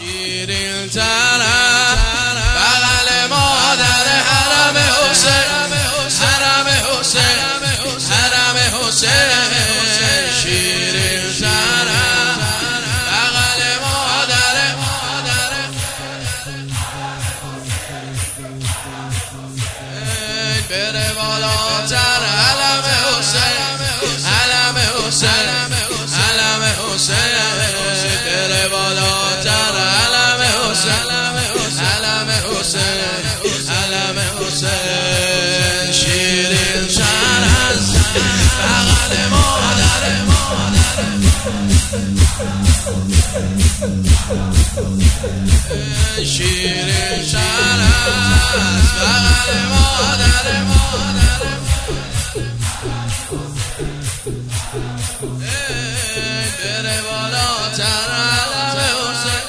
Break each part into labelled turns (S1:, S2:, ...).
S1: شیرین ترم بغل مادر حرم حسین، حرم حسین، حرم حسین. شیرین ترم بغل مادر بره بالاتر علم حسین، علم حسین، علم حسین. بره بالاتر علم حسین، علم حسین، علم حسین. شیرین شهر از بغل مادر شیرین شهر از بغل مادر بره بالاتر علم حسین،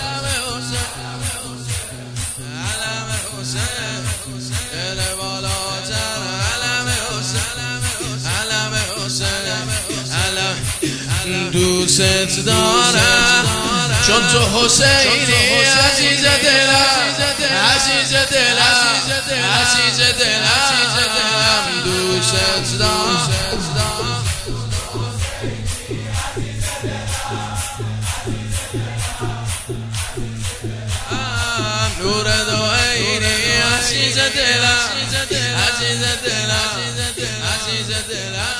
S1: علم حسین. بره بالاتر علم حسین، علم حسین، علم. دوست دارم چون تو حسینی، عزیز دلم، عزیز دلم، عزیز دلم. دوست دارم نور دوئینی، عزیز دلم، عزیز دلم، عزیز دلم.